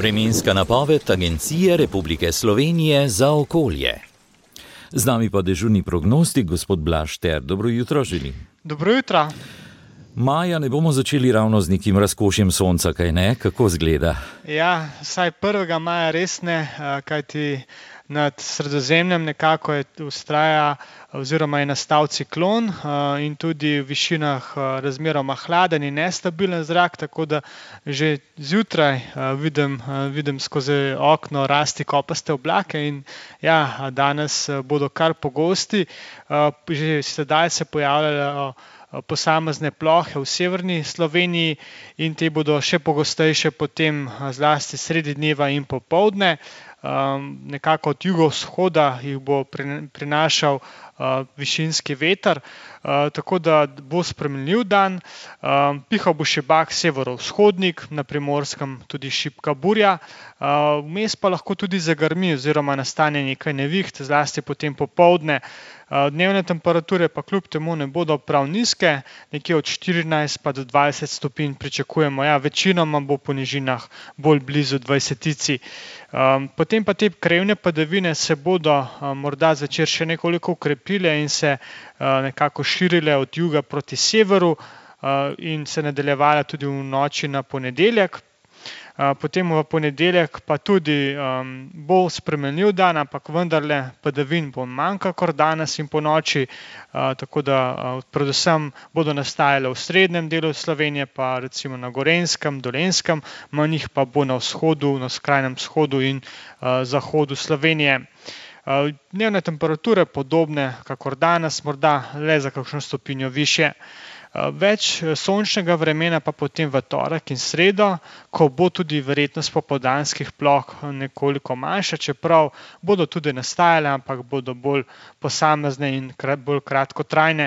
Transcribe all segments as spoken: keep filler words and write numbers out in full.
Vremenska napoved Agencije Republike Slovenije za okolje. Z nami pa dežurni prognostik, gospod Blaž Ter. Dobro jutro želim. Dobro jutro. Maja ne bomo začeli ravno z nekim razkošjem sonca, kaj ne? Kako zgleda? Ja, vsaj prvega maja res ne, kajti nad Sredozemljem nekako je vztraja oziroma je nastal ciklon in tudi v višinah razmeroma hladen in nestabilen zrak, tako da že zjutraj vidim, vidim skozi okno rasti kopaste oblake in ja, danes bodo kar pogosti. Že sedaj se pojavljajo posamezne plohe v severni Sloveniji in te bodo še pogostejše potem zlasti sredi dneva in popoldne. Um, nekako od jugovzhoda jih bo prinašal uh, višinski veter, uh, tako da bo spremenljiv dan. Um, pihal bo šibak severovzhodnik, na Primorskem tudi šibka burja. Uh, vmes pa lahko tudi zagrmi oziroma nastane nekaj neviht, zlasti potem popoldne. Dnevne temperature pa kljub temu ne bodo prav nizke, nekje od štirinajst pa do dvajset stopinj pričakujemo. Ja, večinoma bo po nižinah bolj blizu dvajsetici. Potem pa te krajevne padavine se bodo morda zvečer še nekoliko ukrepile in se nekako širile od juga proti severu in se nadaljevale tudi v noči na ponedeljek. Potem v ponedeljek pa tudi um, bo spremenljiv dan, ampak vendarle padavin bo manj kakor danes in po noči, uh, tako da uh, predvsem bodo nastajale v srednjem delu Slovenije, pa recimo na Gorenjskem, Dolenjskem, manj jih pa bo na vzhodu, na skrajnem vzhodu in uh, zahodu Slovenije. Uh, dnevne temperature podobne kakor danes, morda le za kakšno stopinjo višje. Več sončnega vremena pa potem v torek in sredo, ko bo tudi verjetnost popoldanskih ploh nekoliko manjša, čeprav bodo tudi nastajale, ampak bodo bolj posamezne in bolj kratkotrajne.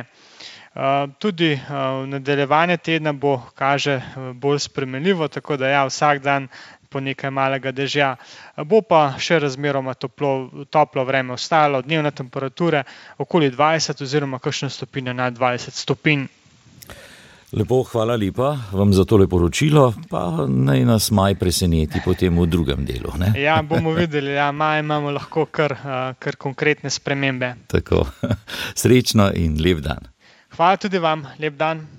Tudi nadaljevanje tedna bo, kaže, bolj spremenljivo, tako da ja, vsak dan po nekaj malega dežja. Bo pa še razmeroma toplo, toplo vreme ostalo, dnevne temperature okoli dvajset oziroma kakšne stopinje nad dvajset stopinj. Lepo, hvala lepa vam za tole poročilo, pa naj nas maj preseneti potem v drugem delu. Ne? Ja, bomo videli, ja, maj imamo lahko kar, kar konkretne spremembe. Tako, srečno in lep dan. Hvala tudi vam, lep dan.